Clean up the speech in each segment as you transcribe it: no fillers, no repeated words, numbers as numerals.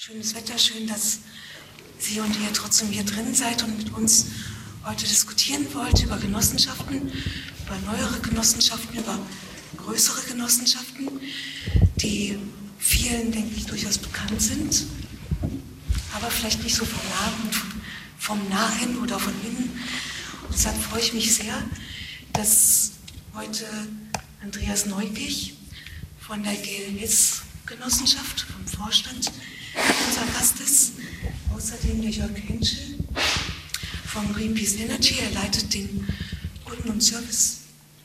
Schönes Wetter, schön, dass Sie und ihr trotzdem hier drin seid und mit uns heute diskutieren wollt über Genossenschaften, über neuere Genossenschaften, über größere Genossenschaften, die vielen, denke ich, durchaus bekannt sind, aber vielleicht nicht so vom Nahen oder von innen. Und deshalb freue ich mich sehr, dass heute Andreas Neukirch von der GLS-Genossenschaft, vom Vorstand, unser Gast ist. Außerdem der Jörg Henschel von Greenpeace Energy. Er leitet den Kunden- und Service.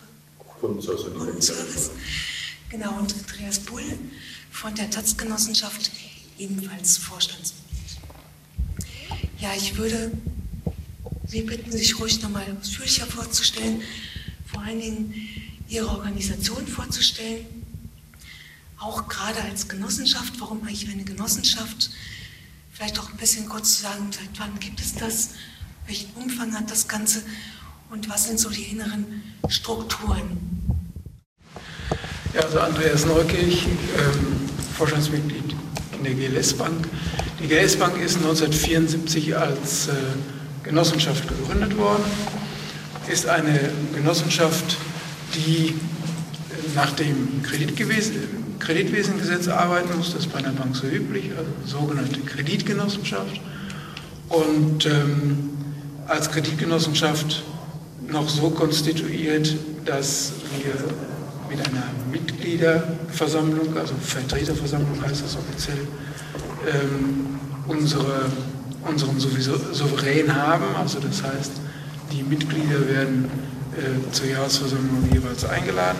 Genau, und Andreas Bull von der Taz-Genossenschaft, ebenfalls Vorstandsmitglied. Ja, ich würde Sie bitten, sich ruhig nochmal ausführlicher vorzustellen, vor allen Dingen Ihre Organisation vorzustellen, auch gerade als Genossenschaft. Warum eigentlich eine Genossenschaft? Vielleicht auch ein bisschen kurz zu sagen, seit wann gibt es das, welchen Umfang hat das Ganze und was sind so die inneren Strukturen? Ja, also Andreas Neukirch, Vorstandsmitglied in der GLS Bank. Die GLS Bank ist 1974 als Genossenschaft gegründet worden, ist eine Genossenschaft, die nach dem Kreditwesengesetz arbeiten muss. Das ist bei einer Bank so üblich, also sogenannte Kreditgenossenschaft. Und als Kreditgenossenschaft noch so konstituiert, dass wir mit einer Mitgliederversammlung, also Vertreterversammlung heißt das offiziell, unseren Souverän haben. Also das heißt, die Mitglieder werden zur Jahresversammlung jeweils eingeladen.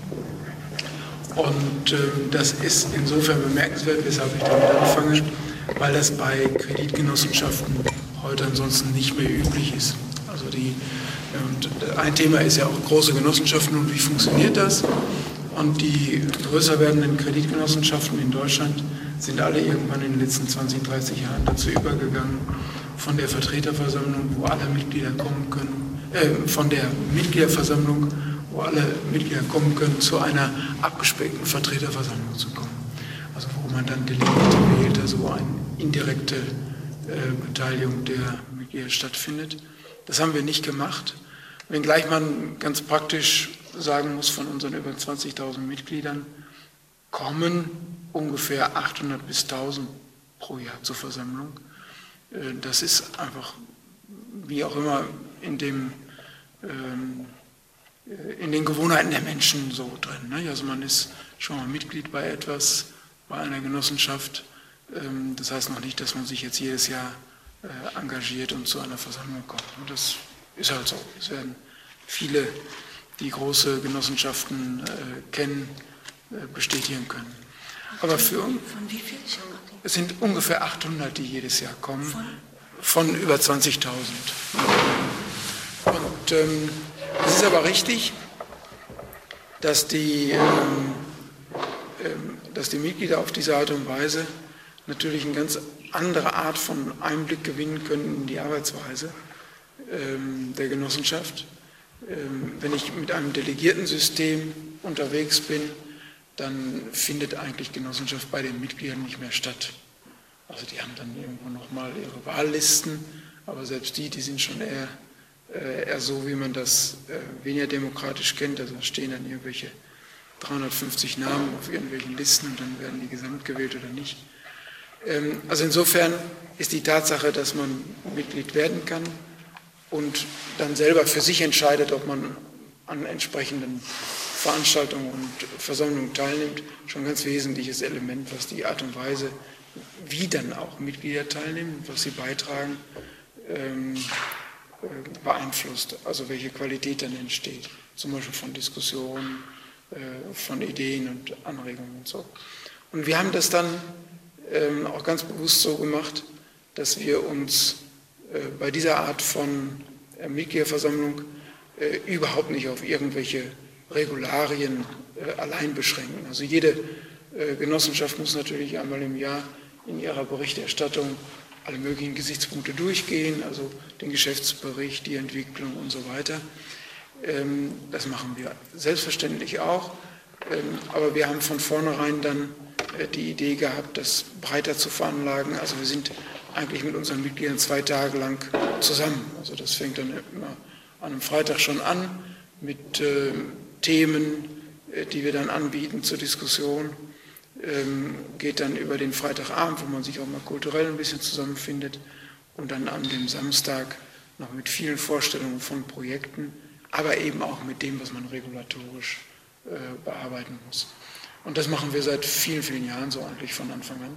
Und das ist insofern bemerkenswert, weshalb ich damit anfange, weil das bei Kreditgenossenschaften heute ansonsten nicht mehr üblich ist. Also und ein Thema ist ja auch große Genossenschaften und wie funktioniert das? Und die größer werdenden Kreditgenossenschaften in Deutschland sind alle irgendwann in den letzten 20, 30 Jahren dazu übergegangen, von der Vertreterversammlung, wo alle Mitglieder kommen können, von der Mitgliederversammlung, wo alle Mitglieder kommen können, zu einer abgespeckten Vertreterversammlung zu kommen. Also wo man dann Delegierte wählt, also eine indirekte Beteiligung der Mitglieder stattfindet. Das haben wir nicht gemacht, wenngleich man ganz praktisch sagen muss, von unseren über 20.000 Mitgliedern kommen ungefähr 800 bis 1.000 pro Jahr zur Versammlung. Das ist einfach, wie auch immer, in den Gewohnheiten der Menschen so drin. Ne? Also man ist schon mal Mitglied bei etwas, bei einer Genossenschaft. Das heißt noch nicht, dass man sich jetzt jedes Jahr engagiert und zu einer Versammlung kommt. Und das ist halt so. Es werden viele, die große Genossenschaften kennen, bestätigen können. Aber von wie viel? Es sind ungefähr 800, die jedes Jahr kommen, von über 20.000. Und es ist aber richtig, dass die Mitglieder auf diese Art und Weise natürlich eine ganz andere Art von Einblick gewinnen können in die Arbeitsweise der Genossenschaft. Wenn ich mit einem Delegiertensystem unterwegs bin, dann findet eigentlich Genossenschaft bei den Mitgliedern nicht mehr statt. Also die haben dann irgendwo nochmal ihre Wahllisten, aber selbst die sind schon eher so, wie man das weniger demokratisch kennt. Also da stehen dann irgendwelche 350 Namen auf irgendwelchen Listen und dann werden die gesamt gewählt oder nicht. Also insofern ist die Tatsache, dass man Mitglied werden kann und dann selber für sich entscheidet, ob man an entsprechenden Veranstaltungen und Versammlungen teilnimmt, schon ein ganz wesentliches Element, was die Art und Weise, wie dann auch Mitglieder teilnehmen, was sie beitragen, beeinflusst. Also welche Qualität dann entsteht, zum Beispiel von Diskussionen, von Ideen und Anregungen und so. Und wir haben das dann auch ganz bewusst so gemacht, dass wir uns bei dieser Art von Mitgliederversammlung überhaupt nicht auf irgendwelche Regularien allein beschränken. Also jede Genossenschaft muss natürlich einmal im Jahr in ihrer Berichterstattung alle möglichen Gesichtspunkte durchgehen, also den Geschäftsbericht, die Entwicklung und so weiter. Das machen wir selbstverständlich auch, aber wir haben von vornherein dann die Idee gehabt, das breiter zu veranlagen. Also wir sind eigentlich mit unseren Mitgliedern 2 Tage lang zusammen. Also das fängt dann immer an einem Freitag schon an mit Themen, die wir dann anbieten zur Diskussion. Geht dann über den Freitagabend, wo man sich auch mal kulturell ein bisschen zusammenfindet, und dann an dem Samstag noch mit vielen Vorstellungen von Projekten, aber eben auch mit dem, was man regulatorisch bearbeiten muss. Und das machen wir seit vielen, vielen Jahren so eigentlich von Anfang an.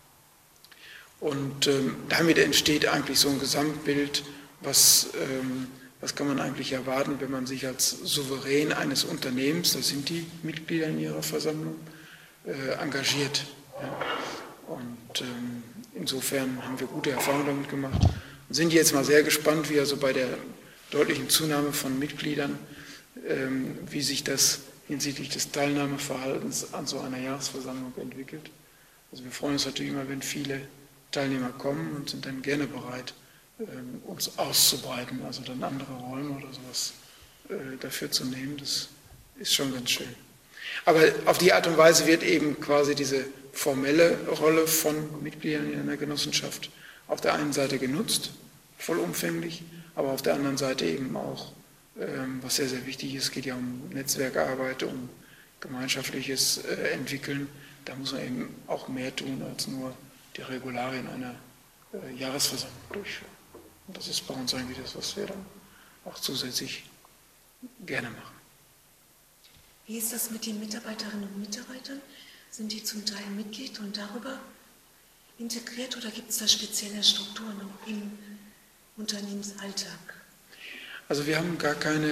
Und damit entsteht eigentlich so ein Gesamtbild, was kann man eigentlich erwarten, wenn man sich als Souverän eines Unternehmens, das sind die Mitglieder in ihrer Versammlung, engagiert. Ja. Und insofern haben wir gute Erfahrungen damit gemacht und sind jetzt mal sehr gespannt, wie also bei der deutlichen Zunahme von Mitgliedern, wie sich das hinsichtlich des Teilnahmeverhaltens an so einer Jahresversammlung entwickelt. Also wir freuen uns natürlich immer, wenn viele Teilnehmer kommen, und sind dann gerne bereit, uns auszubreiten, also dann andere Räume oder sowas dafür zu nehmen. Das ist schon ganz schön. Aber auf die Art und Weise wird eben quasi diese formelle Rolle von Mitgliedern in einer Genossenschaft auf der einen Seite genutzt, vollumfänglich, aber auf der anderen Seite eben auch, was sehr, sehr wichtig ist, geht ja um Netzwerkarbeit, um gemeinschaftliches Entwickeln. Da muss man eben auch mehr tun, als nur die Regularien einer Jahresversammlung durchführen. Und das ist bei uns eigentlich das, was wir dann auch zusätzlich gerne machen. Wie ist das mit den Mitarbeiterinnen und Mitarbeitern? Sind die zum Teil Mitglied und darüber integriert, oder gibt es da spezielle Strukturen im Unternehmensalltag? Also wir haben gar keine,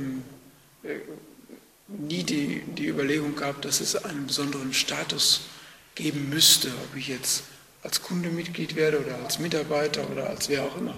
nie die Überlegung gehabt, dass es einen besonderen Status geben müsste, ob ich jetzt als Kunde Mitglied werde oder als Mitarbeiter oder als wer auch immer,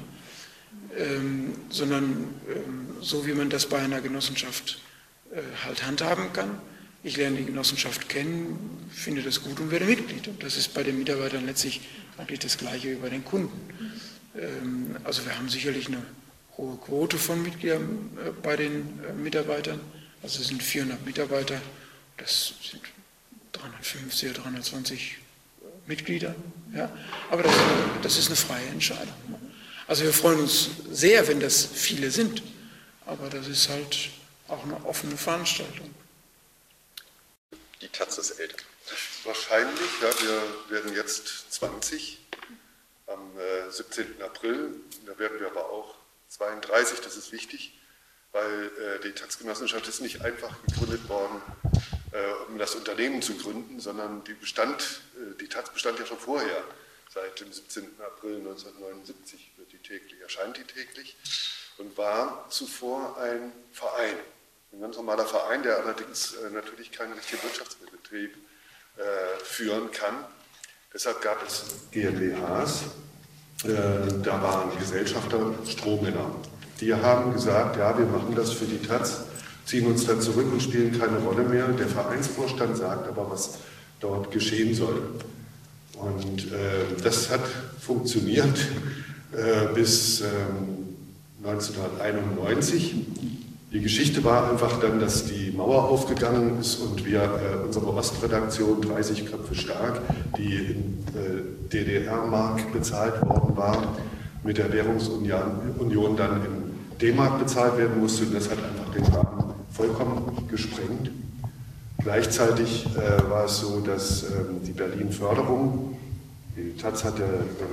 sondern so wie man das bei einer Genossenschaft halt handhaben kann. Ich lerne die Genossenschaft kennen, finde das gut und werde Mitglied. Und das ist bei den Mitarbeitern letztlich eigentlich das Gleiche wie bei den Kunden. Also wir haben sicherlich eine hohe Quote von Mitgliedern bei den Mitarbeitern. Also es sind 400 Mitarbeiter, das sind 350 oder 320 Mitglieder. Ja. Aber das ist eine freie Entscheidung. Also wir freuen uns sehr, wenn das viele sind. Aber das ist halt auch eine offene Veranstaltung. Die Taz ist älter. Wahrscheinlich, ja, wir werden jetzt 20 am 17. April. Da werden wir aber auch 32, das ist wichtig, weil die Taz-Genossenschaft ist nicht einfach gegründet worden, um das Unternehmen zu gründen, sondern die Taz bestand ja schon vorher. Seit dem 17. April 1979 erscheint die täglich und war zuvor ein Verein. Ein ganz normaler Verein, der allerdings natürlich keinen richtigen Wirtschaftsbetrieb führen kann. Deshalb gab es GmbHs, da waren Gesellschafter Strohmänner. Die haben gesagt, ja, wir machen das für die Taz, ziehen uns dann zurück und spielen keine Rolle mehr. Der Vereinsvorstand sagt aber, was dort geschehen soll. Und das hat funktioniert bis 1991. Die Geschichte war einfach dann, dass die Mauer aufgegangen ist und wir, unsere Ostredaktion, 30 Köpfe stark, die in DDR-Mark bezahlt worden war, mit der Währungsunion dann in D-Mark bezahlt werden musste. Und das hat einfach den Rahmen vollkommen gesprengt. Gleichzeitig war es so, dass die Berlin-Förderung, die Taz hatte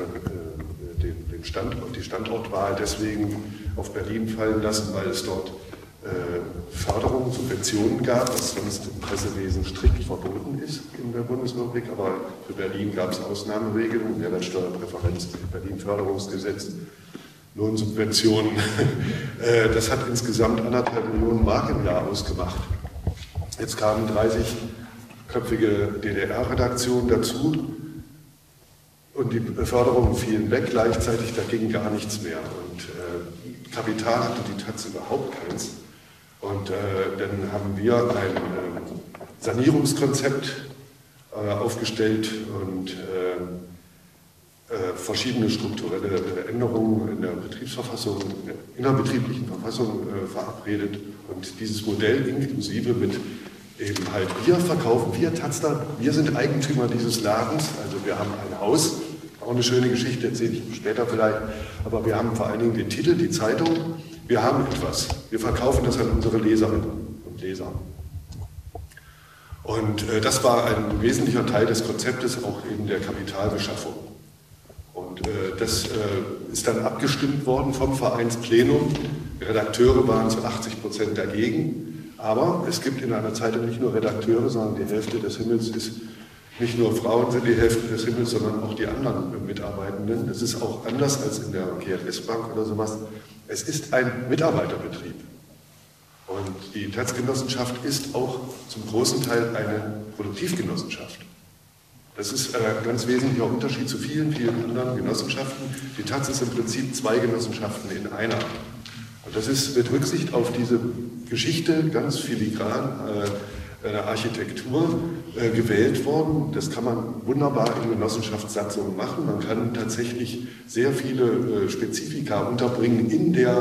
die Standortwahl deswegen auf Berlin fallen lassen, weil es dort Förderungen, Subventionen gab, was sonst im Pressewesen strikt verboten ist in der Bundesrepublik, aber für Berlin gab es Ausnahmeregelungen, Mehrwertsteuerpräferenz, Berlin-Förderungsgesetz, Lohnsubventionen. Das hat insgesamt 1,5 Millionen Mark im Jahr ausgemacht. Jetzt kamen 30-köpfige DDR-Redaktionen dazu und die Förderungen fielen weg, gleichzeitig da ging gar nichts mehr. Und Kapital hatte die Taz überhaupt keins. Und dann haben wir ein Sanierungskonzept aufgestellt und verschiedene strukturelle Änderungen in der Betriebsverfassung, in der innerbetrieblichen Verfassung verabredet. Und dieses Modell inklusive mit eben halt, wir verkaufen, wir Tazda, wir sind Eigentümer dieses Ladens, also wir haben ein Haus, auch eine schöne Geschichte, erzähle ich später vielleicht, aber wir haben vor allen Dingen den Titel, die Zeitung, wir haben etwas, wir verkaufen das an unsere Leserinnen und Leser. Und das war ein wesentlicher Teil des Konzeptes, auch eben der Kapitalbeschaffung. Und das ist dann abgestimmt worden vom Vereinsplenum. Redakteure waren zu 80% dagegen. Aber es gibt in einer Zeitung nicht nur Redakteure, sondern die Hälfte des Himmels ist, nicht nur Frauen sind die Hälfte des Himmels, sondern auch die anderen Mitarbeitenden. Es ist auch anders als in der GLS-Bank oder sowas. Es ist ein Mitarbeiterbetrieb. Und die Taz-Genossenschaft ist auch zum großen Teil eine Produktivgenossenschaft. Das ist ein ganz wesentlicher Unterschied zu vielen, vielen anderen Genossenschaften. Die Taz ist im Prinzip 2 Genossenschaften in einer. Und das ist mit Rücksicht auf diese Geschichte ganz filigran einer Architektur gewählt worden. Das kann man wunderbar in Genossenschaftssatzungen machen. Man kann tatsächlich sehr viele Spezifika unterbringen in der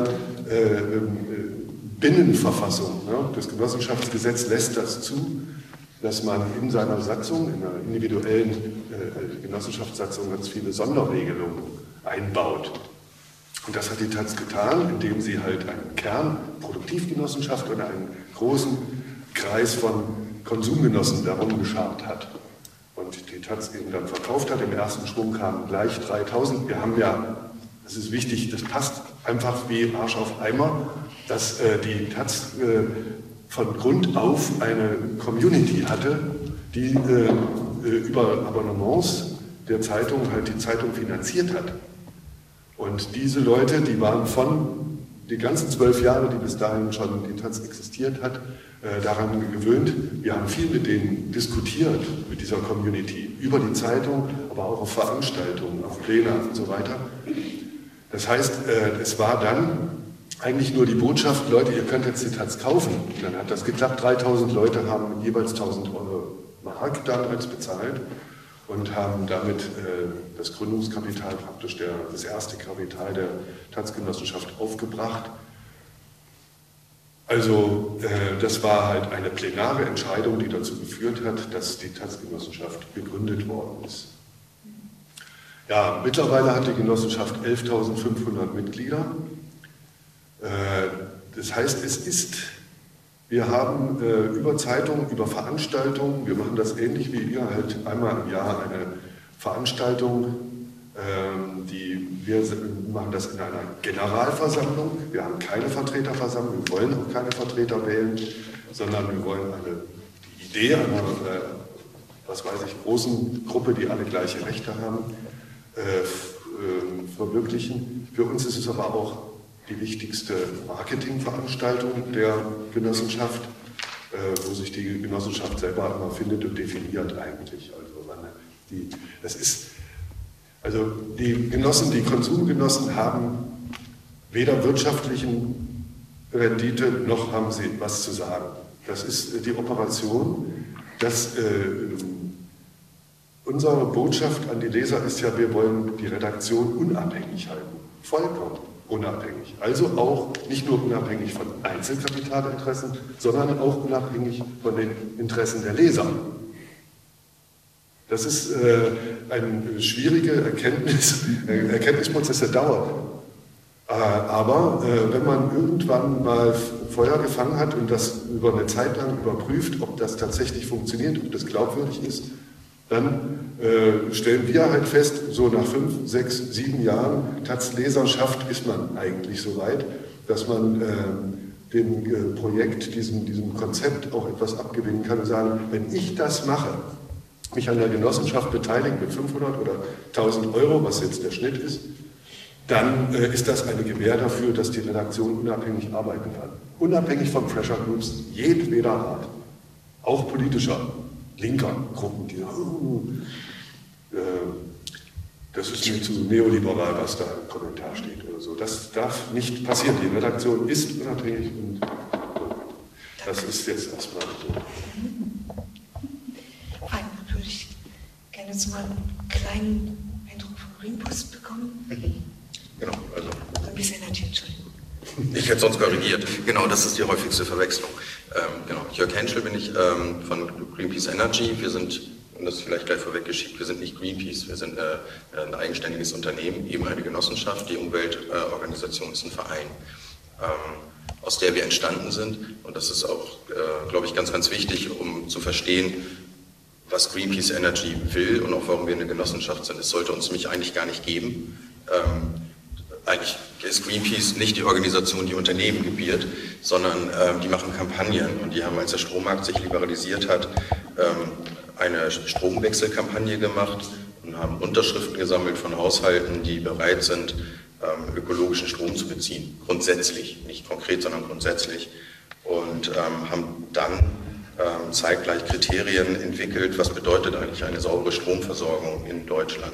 Binnenverfassung. Das Genossenschaftsgesetz lässt das zu, dass man in seiner Satzung, in einer individuellen Genossenschaftssatzung ganz viele Sonderregelungen einbaut. Und das hat die Taz getan, indem sie halt einen Kern Produktivgenossenschaft und einen großen Kreis von Konsumgenossen darum geschart hat. Und die Taz eben dann verkauft hat. Im ersten Schwung kamen gleich 3000. Wir haben ja, das ist wichtig, das passt einfach wie Arsch auf Eimer, dass die Taz von Grund auf eine Community hatte, die über Abonnements der Zeitung halt die Zeitung finanziert hat. Und diese Leute, die waren von die ganzen 12 Jahre, die bis dahin schon die Taz existiert hat, daran gewöhnt. Wir haben viel mit denen diskutiert, mit dieser Community, über die Zeitung, aber auch auf Veranstaltungen, auf Pläne und so weiter. Das heißt, es war dann eigentlich nur die Botschaft, Leute, ihr könnt jetzt die Taz kaufen. Und dann hat das geklappt. 3000 Leute haben jeweils 1000 Mark damals bezahlt und haben damit das Gründungskapital praktisch, das erste Kapital der Taz-Genossenschaft aufgebracht. Also das war halt eine plenare Entscheidung, die dazu geführt hat, dass die Taz-Genossenschaft gegründet worden ist. Ja, mittlerweile hat die Genossenschaft 11.500 Mitglieder. Das heißt, wir haben über Zeitungen, über Veranstaltungen, wir machen das ähnlich wie ihr, halt einmal im Jahr eine Veranstaltung, wir machen das in einer Generalversammlung, wir haben keine Vertreterversammlung, wir wollen auch keine Vertreter wählen, sondern wir wollen die Idee einer, großen Gruppe, die alle gleiche Rechte haben, verwirklichen. Für uns ist es aber auch die wichtigste Marketingveranstaltung der Genossenschaft, wo sich die Genossenschaft selber immer findet und definiert eigentlich. Also die Genossen, die Konsumgenossen haben weder wirtschaftlichen Rendite noch haben sie was zu sagen. Das ist die Operation. Unsere Botschaft an die Leser ist ja, wir wollen die Redaktion unabhängig halten, vollkommen unabhängig. Also auch nicht nur unabhängig von Einzelkapitalinteressen, sondern auch unabhängig von den Interessen der Leser. Das ist ein schwieriger Erkenntnisprozess, der dauert. Aber wenn man irgendwann mal Feuer gefangen hat und das über eine Zeit lang überprüft, ob das tatsächlich funktioniert, ob das glaubwürdig ist, dann stellen wir halt fest, so nach 5, 6, 7 Jahren Taz-Leserschaft ist man eigentlich so weit, dass man dem Projekt, diesem Konzept auch etwas abgewinnen kann und sagen, wenn ich das mache, mich an der Genossenschaft beteiligen mit 500 oder 1000 Euro, was jetzt der Schnitt ist, dann ist das eine Gewähr dafür, dass die Redaktion unabhängig arbeiten kann. Unabhängig von Pressure Groups jedweder Art, auch politischer, linker Gruppen, die das ist mir zu neoliberal, was da im Kommentar steht oder so. Das darf nicht passieren. Die Redaktion ist unabhängig und das ist jetzt erstmal so. Dann würde ich gerne jetzt mal einen kleinen Eindruck vom Greenpost bekommen. Genau, also. Ein bisschen Entschuldigung. Ich hätte sonst korrigiert. Genau, das ist die häufigste Verwechslung. Genau, Jörg Henschel bin ich von Greenpeace Energy. Wir sind, und das ist vielleicht gleich vorweggeschickt, wir sind nicht Greenpeace, wir sind ein eigenständiges Unternehmen, eben eine Genossenschaft. Die Umweltorganisation ist ein Verein, aus der wir entstanden sind. Und das ist auch, glaube ich, ganz, ganz wichtig, um zu verstehen, was Greenpeace Energy will und auch warum wir eine Genossenschaft sind. Es sollte uns nämlich eigentlich gar nicht geben. Eigentlich ist Greenpeace nicht die Organisation, die Unternehmen gebiert, sondern die machen Kampagnen. Und die haben, als der Strommarkt sich liberalisiert hat, eine Stromwechselkampagne gemacht und haben Unterschriften gesammelt von Haushalten, die bereit sind, ökologischen Strom zu beziehen. Grundsätzlich, nicht konkret, sondern grundsätzlich. Und haben dann zeitgleich Kriterien entwickelt, was bedeutet eigentlich eine saubere Stromversorgung in Deutschland.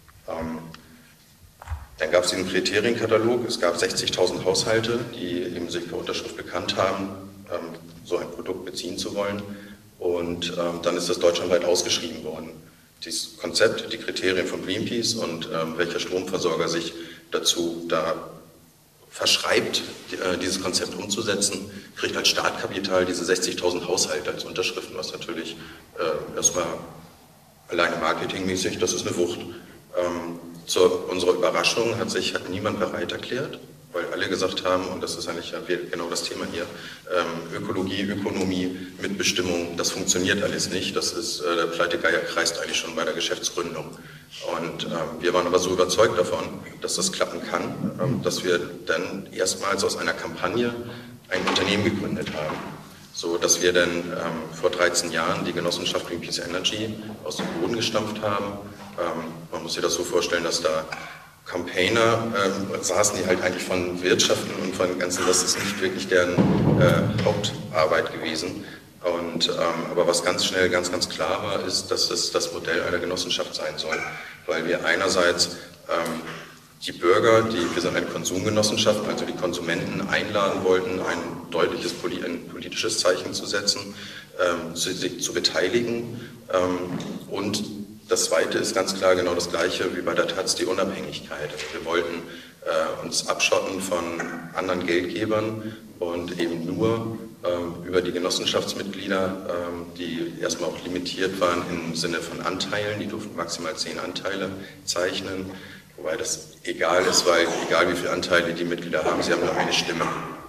Dann gab es den Kriterienkatalog, es gab 60.000 Haushalte, die eben sich per Unterschrift bekannt haben, so ein Produkt beziehen zu wollen. Und dann ist das deutschlandweit ausgeschrieben worden. Dieses Konzept, die Kriterien von Greenpeace und welcher Stromversorger sich dazu da verschreibt, dieses Konzept umzusetzen, kriegt als Startkapital diese 60.000 Haushalte als Unterschriften, was natürlich erstmal alleine marketingmäßig, das ist eine Wucht. Zu unserer Überraschung hat niemand bereit erklärt, weil alle gesagt haben, und das ist eigentlich genau das Thema hier, Ökologie, Ökonomie, Mitbestimmung, das funktioniert alles nicht. Das ist, der Pleitegeier kreist eigentlich schon bei der Geschäftsgründung. Und wir waren aber so überzeugt davon, dass das klappen kann, dass wir dann erstmals aus einer Kampagne ein Unternehmen gegründet haben. So dass wir dann vor 13 Jahren die Genossenschaft Greenpeace Energy aus dem Boden gestampft haben. Man muss sich das so vorstellen, dass da Campaigner saßen, die halt eigentlich von Wirtschaften und von dem Ganzen, das ist nicht wirklich deren Hauptarbeit gewesen. Und, aber was ganz schnell, ganz, ganz klar war, ist, dass es das Modell einer Genossenschaft sein soll. Weil wir einerseits die Bürger, wir sind eine Konsumgenossenschaft, also die Konsumenten einladen wollten, ein politisches Zeichen zu setzen, sich zu beteiligen. Und das Zweite ist ganz klar genau das Gleiche wie bei der Taz, die Unabhängigkeit. Wir wollten uns abschotten von anderen Geldgebern und eben nur über die Genossenschaftsmitglieder, die erstmal auch limitiert waren im Sinne von Anteilen, die durften maximal 10 Anteile zeichnen, wobei das egal ist, weil egal wie viele Anteile die Mitglieder haben, sie haben nur eine Stimme.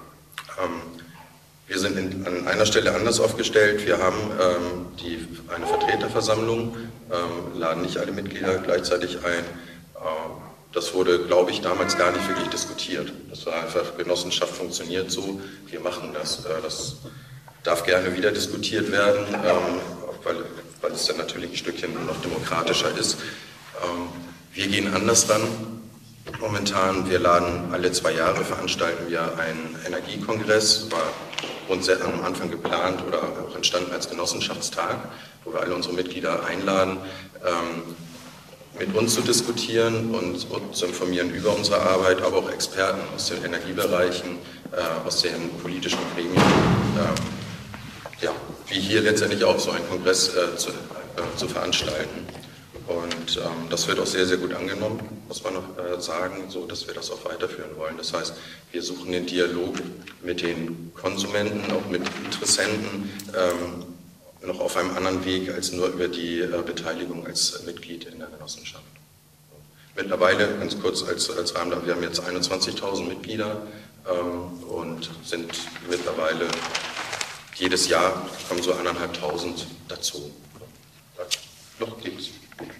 Wir sind an einer Stelle anders aufgestellt. Wir haben eine Vertreterversammlung, laden nicht alle Mitglieder gleichzeitig ein. Das wurde, glaube ich, damals gar nicht wirklich diskutiert. Das war einfach, Genossenschaft funktioniert so, wir machen das. Das darf gerne wieder diskutiert werden, weil es dann natürlich ein Stückchen noch demokratischer ist. Wir gehen anders ran. Momentan, wir laden alle 2 Jahre, veranstalten wir einen Energiekongress, war am Anfang geplant oder auch entstanden als Genossenschaftstag, wo wir alle unsere Mitglieder einladen, mit uns zu diskutieren und zu informieren über unsere Arbeit, aber auch Experten aus den Energiebereichen, aus den politischen Gremien, ja, wie hier letztendlich auch so einen Kongress zu veranstalten. Und das wird auch sehr, sehr gut angenommen, muss man noch sagen, so dass wir das auch weiterführen wollen. Das heißt, wir suchen den Dialog mit den Konsumenten, auch mit Interessenten, noch auf einem anderen Weg als nur über die Beteiligung als Mitglied in der Genossenschaft. Mittlerweile, ganz kurz als Rahmen, wir haben jetzt 21.000 Mitglieder und sind mittlerweile jedes Jahr kommen so 1.500 dazu. Noch geht's.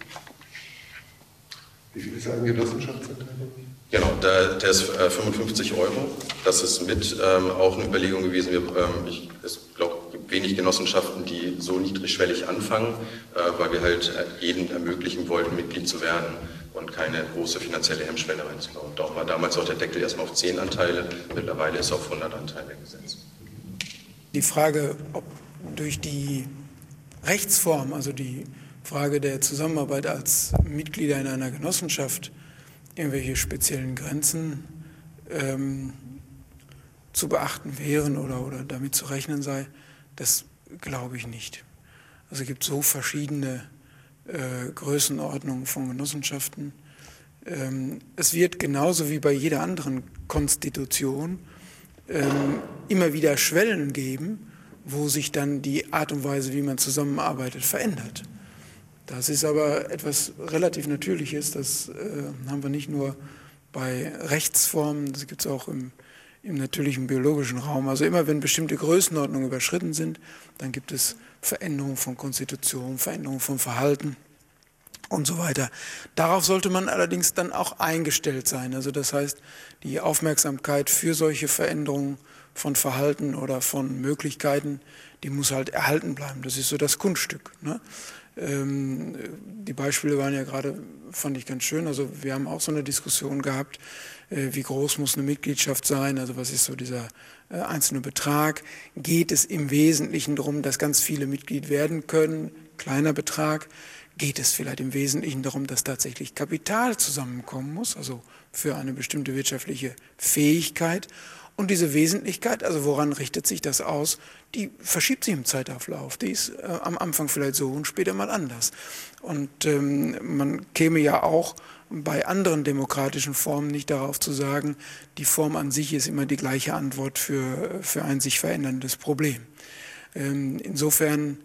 Wie viel ist ein Genossenschaftsanteil? Genau, der ist 55 €. Das ist mit auch eine Überlegung gewesen. Ich glaube, es gibt wenig Genossenschaften, die so niedrigschwellig anfangen, weil wir halt jedem ermöglichen wollten, Mitglied zu werden und keine große finanzielle Hemmschwelle reinzubauen. Darum war damals auch der Deckel erstmal auf 10 Anteile, mittlerweile ist er auf 100 Anteile gesetzt. Die Frage, ob durch die Rechtsform, also die Frage der Zusammenarbeit als Mitglieder in einer Genossenschaft, irgendwelche speziellen Grenzen zu beachten wären oder damit zu rechnen sei, das glaube ich nicht. Also es gibt so verschiedene Größenordnungen von Genossenschaften. Es wird genauso wie bei jeder anderen Konstitution immer wieder Schwellen geben, wo sich dann die Art und Weise, wie man zusammenarbeitet, verändert. Das ist aber etwas relativ Natürliches, das haben wir nicht nur bei Rechtsformen, das gibt es auch im natürlichen biologischen Raum. Also immer wenn bestimmte Größenordnungen überschritten sind, dann gibt es Veränderungen von Konstitution, Veränderungen von Verhalten und so weiter. Darauf sollte man allerdings dann auch eingestellt sein. Also das heißt, die Aufmerksamkeit für solche Veränderungen von Verhalten oder von Möglichkeiten, die muss halt erhalten bleiben. Das ist so das Kunststück, ne? Die Beispiele waren ja gerade, fand ich ganz schön. Also wir haben auch so eine Diskussion gehabt, wie groß muss eine Mitgliedschaft sein, also was ist so dieser einzelne Betrag. Geht es im Wesentlichen darum, dass ganz viele Mitglied werden können, kleiner Betrag. Geht es vielleicht im Wesentlichen darum, dass tatsächlich Kapital zusammenkommen muss, also für eine bestimmte wirtschaftliche Fähigkeit. Und diese Wesentlichkeit, also woran richtet sich das aus, die verschiebt sich im Zeitauflauf. Die ist am Anfang vielleicht so und später mal anders. Und man käme ja auch bei anderen demokratischen Formen nicht darauf zu sagen, die Form an sich ist immer die gleiche Antwort für ein sich veränderndes Problem. Insofern,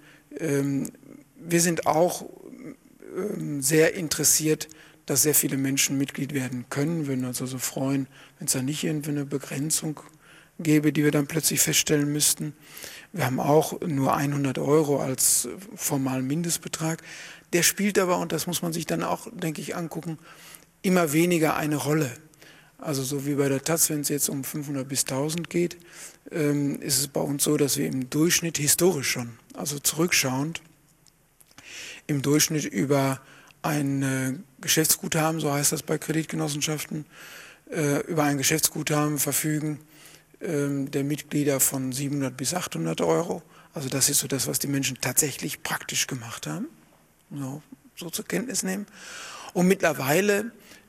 wir sind auch sehr interessiert, dass sehr viele Menschen Mitglied werden können. Wir würden uns also freuen, wenn es da nicht irgendwie eine Begrenzung gäbe, die wir dann plötzlich feststellen müssten. Wir haben auch nur 100 € als formalen Mindestbetrag. Der spielt aber, und das muss man sich dann auch, denke ich, angucken, immer weniger eine Rolle. Also so wie bei der Taz, wenn es jetzt um 500 bis 1000 geht, ist es bei uns so, dass wir im Durchschnitt historisch schon, also zurückschauend, im Durchschnitt über ein Geschäftsguthaben, so heißt das bei Kreditgenossenschaften, über ein Geschäftsguthaben verfügen der Mitglieder von 700 bis 800 €. Also das ist so das, was die Menschen tatsächlich praktisch gemacht haben, so zur Kenntnis nehmen. Und mittlerweile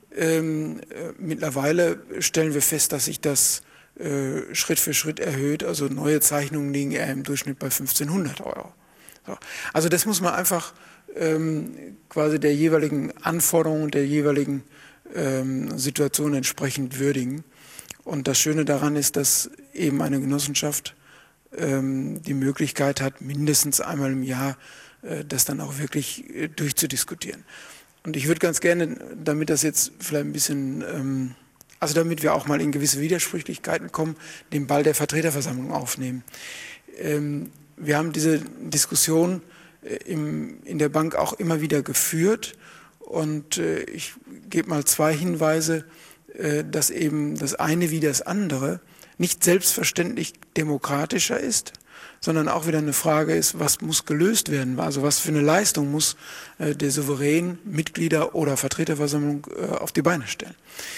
stellen wir fest, dass sich das Schritt für Schritt erhöht. Also neue Zeichnungen liegen eher im Durchschnitt bei 1500 €. So. Also das muss man einfach quasi der jeweiligen Anforderungen, der jeweiligen Situation entsprechend würdigen. Und das Schöne daran ist, dass eben eine Genossenschaft die Möglichkeit hat, mindestens einmal im Jahr das dann auch wirklich durchzudiskutieren. Und ich würde ganz gerne, damit das jetzt vielleicht ein bisschen, also damit wir auch mal in gewisse Widersprüchlichkeiten kommen, den Ball der Vertreterversammlung aufnehmen. Wir haben diese Diskussion in der Bank auch immer wieder geführt und ich gebe mal zwei Hinweise, dass eben das eine wie das andere nicht selbstverständlich demokratischer ist, sondern auch wieder eine Frage ist, was muss gelöst werden, also was für eine Leistung muss der Souverän, Mitglieder oder Vertreterversammlung auf die Beine stellen.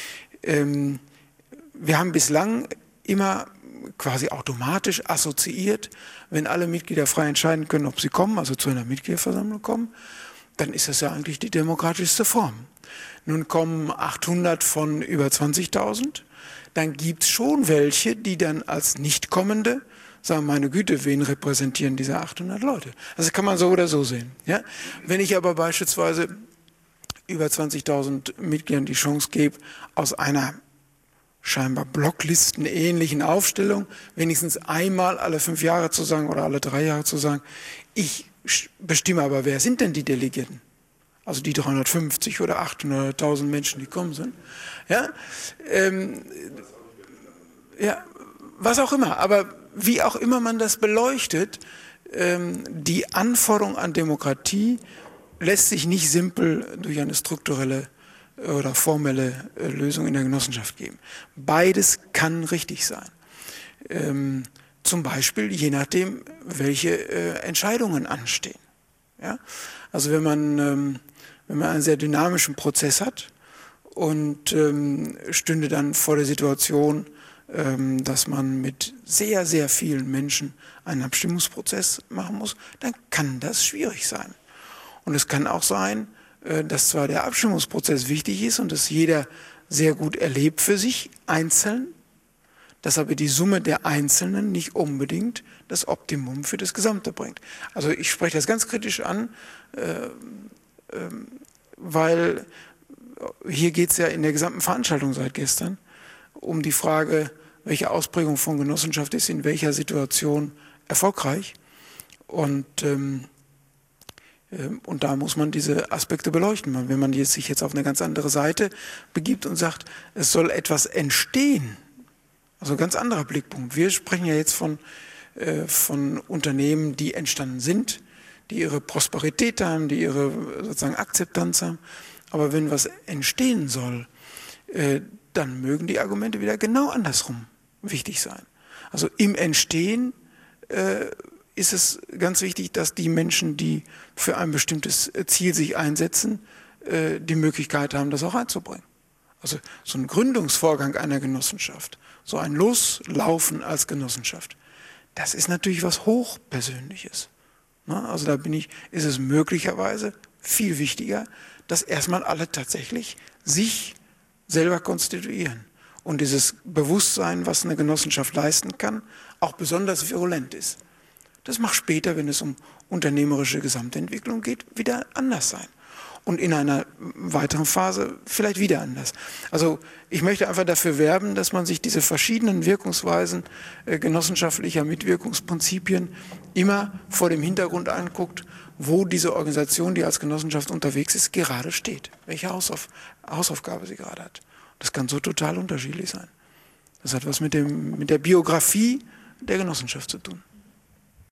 Wir haben bislang immer quasi automatisch assoziiert, wenn alle Mitglieder frei entscheiden können, ob sie kommen, also zu einer Mitgliederversammlung kommen, dann ist das ja eigentlich die demokratischste Form. Nun kommen 800 von über 20.000, dann gibt es schon welche, die dann als Nichtkommende sagen, meine Güte, wen repräsentieren diese 800 Leute? Also kann man so oder so sehen. Ja? Wenn ich aber beispielsweise über 20.000 Mitgliedern die Chance gebe, aus einer scheinbar blocklistenähnlichen Aufstellung wenigstens einmal alle 5 Jahre zu sagen oder alle 3 Jahre zu sagen, ich bestimme aber, wer sind denn die Delegierten? Also die 350 oder 800, 1000 Menschen, die kommen sind. Ja? Ja, was auch immer. Aber wie auch immer man das beleuchtet, die Anforderung an Demokratie lässt sich nicht simpel durch eine strukturelle oder formelle Lösung in der Genossenschaft geben. Beides kann richtig sein. Zum Beispiel je nachdem, welche Entscheidungen anstehen. Ja? Also wenn man einen sehr dynamischen Prozess hat und stünde dann vor der Situation, dass man mit sehr, sehr vielen Menschen einen Abstimmungsprozess machen muss, dann kann das schwierig sein. Und es kann auch sein, dass zwar der Abstimmungsprozess wichtig ist und dass jeder sehr gut erlebt für sich einzeln, dass aber die Summe der Einzelnen nicht unbedingt das Optimum für das Gesamte bringt. Also ich spreche das ganz kritisch an, weil hier geht es ja in der gesamten Veranstaltung seit gestern um die Frage, welche Ausprägung von Genossenschaft ist in welcher Situation erfolgreich. Und da muss man diese Aspekte beleuchten. Wenn man sich jetzt auf eine ganz andere Seite begibt und sagt, es soll etwas entstehen, also ein ganz anderer Blickpunkt. Wir sprechen ja jetzt von Unternehmen, die entstanden sind, die ihre Prosperität haben, die ihre sozusagen Akzeptanz haben. Aber wenn was entstehen soll, dann mögen die Argumente wieder genau andersrum wichtig sein. Also im Entstehen ist es ganz wichtig, dass die Menschen, die für ein bestimmtes Ziel sich einsetzen, die Möglichkeit haben, das auch einzubringen. Also so ein Gründungsvorgang einer Genossenschaft, so ein Loslaufen als Genossenschaft, das ist natürlich was Hochpersönliches. Also da ist es möglicherweise viel wichtiger, dass erstmal alle tatsächlich sich selber konstituieren und dieses Bewusstsein, was eine Genossenschaft leisten kann, auch besonders virulent ist. Das mag später, wenn es um unternehmerische Gesamtentwicklung geht, wieder anders sein. Und in einer weiteren Phase vielleicht wieder anders. Also ich möchte einfach dafür werben, dass man sich diese verschiedenen Wirkungsweisen genossenschaftlicher Mitwirkungsprinzipien immer vor dem Hintergrund anguckt, wo diese Organisation, die als Genossenschaft unterwegs ist, gerade steht. Welche Hausaufgabe sie gerade hat. Das kann so total unterschiedlich sein. Das hat was mit der Biografie der Genossenschaft zu tun.